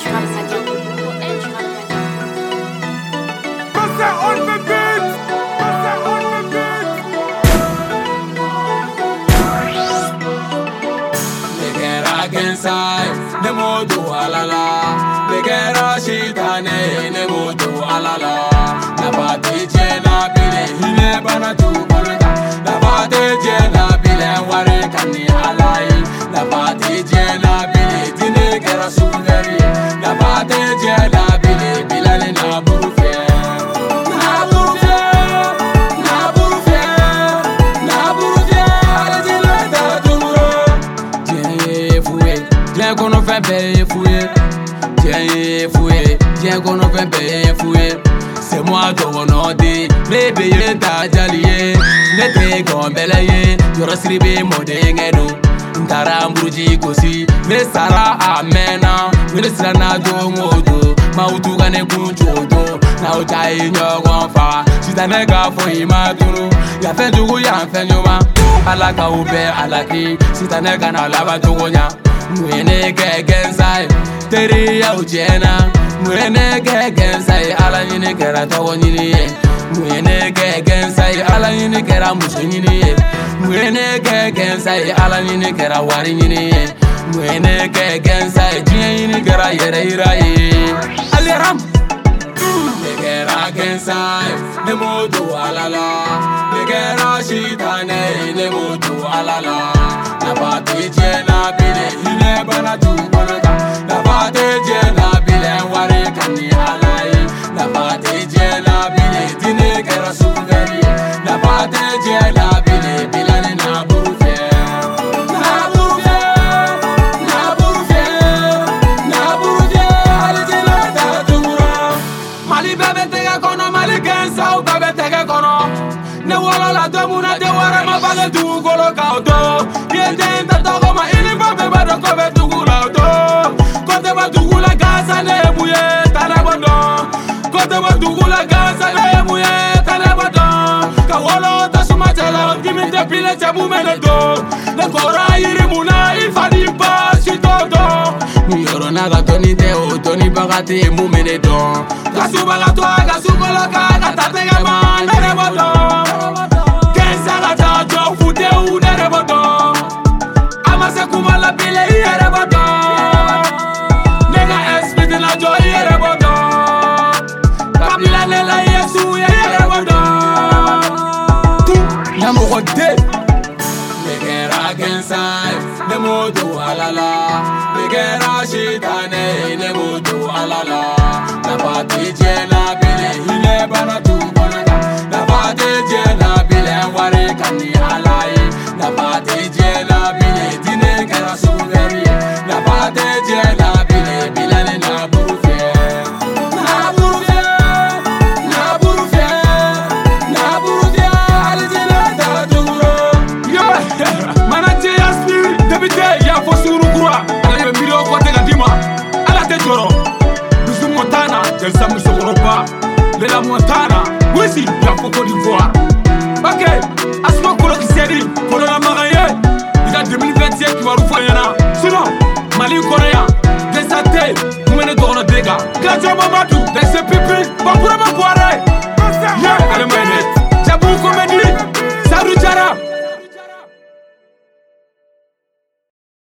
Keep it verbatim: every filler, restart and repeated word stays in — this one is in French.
Inside, ne modu alala, ne gera shitane, ne modu alala. Na bate jena bile, hine bana tu bolga. Na bate jena bile, ware kani alai. Na bate jena bile, dine gera sungari. Na bate jena bile, bilale na burufe. Na burufe, na burufe, na burufe. Ale dile da tumuro, je foué. Tiens qu'on en fait payer fouiller. Tiens fouiller. Tiens qu'on en fait payer fouiller. C'est moi qui on a dit. Les billets ta jalié. N'était qu'on belaye. Tu restes modé ngeno. Ntara mbruji kosi. Mais Sara amena. Ministre na do modo. Mautu gane kunchodo. Na utai nyogon fa. Si ta nega fo imadunu. Ya fait du goût ya fait nyoma. Alaka ube alaki. Si ta nega na lava tugonya. Mwene gegen sai, teri ya ujena. Mwene gegen sai, ala nyine kera togo nyini ye. Mwene gegen sai, ala nyine kera muso nyini ye. Mwene gegen sai, ala nyine kera wari nyini ye. Mwene gegen sai, jiye nyine kera yere ira ye. Ali ram. Negera gensai, ne modu alala. Negera shitane, ne modu alala. Na bate jena bile, hine bana tu bolga. Na bate jena bile, ware kani alai. Na bate jena bile, dine gera sungari. Na bate jena bile, bilane na burufe. Na burufe, na burufe, na burufe. Ale jena da tumuro. Mali bebe tege kono, mali gensa u bebe tege kono. Ne wala la demuna de wara ma bale tu golo kauto. Yende nta togo ma ili babe bado kobe tugu lauto. Kote ba tugu la gaza le muye tane bondo. Kote ba tugu la gaza le muye tane bondo. Ka wolo ta suma tela kimi te pile te mu mene do. Ne kora iri muna ifadi ba si todo. Mi yoro naga toni te o toni bagate mu mene do. Kasu baga to kasu kolo ka kata tege man nere bondo. Kensa gata jo fute u nere bondo. Amase kuma la bile yere bondo. Nega espiti na jo yere bondo. Kabila nela yesu yere bondo. Tu namo kote. Negera gensai, ne modu alala. Negera shitane, ne modu alala. Na bate jena bile, hine bana tu bolga. Na bate jena bile, ware kani alai. Na bate jena bile, dine gera sungari. Na bate jena bile, bilane na burufe. Na burufe, na burufe, na burufe. Ale jena da tumuro. Yo, manaje yaspi, debite ya fosuru kura. Ale be miro kote kadima. Ala te joro. Bisu Montana, jel samu sokoroba. Lela Montana, wisi ya foko d'Ivoire. Ok, asma kolo kiseri, kolo la magaye. Ika deux mille vingt-cinq kibaru fanyana. Sinon, Mali Korea, Desate, mumene dono dega. Kaja Mamadou, Dese Pipi, Bakura Makware. Yeah, elle est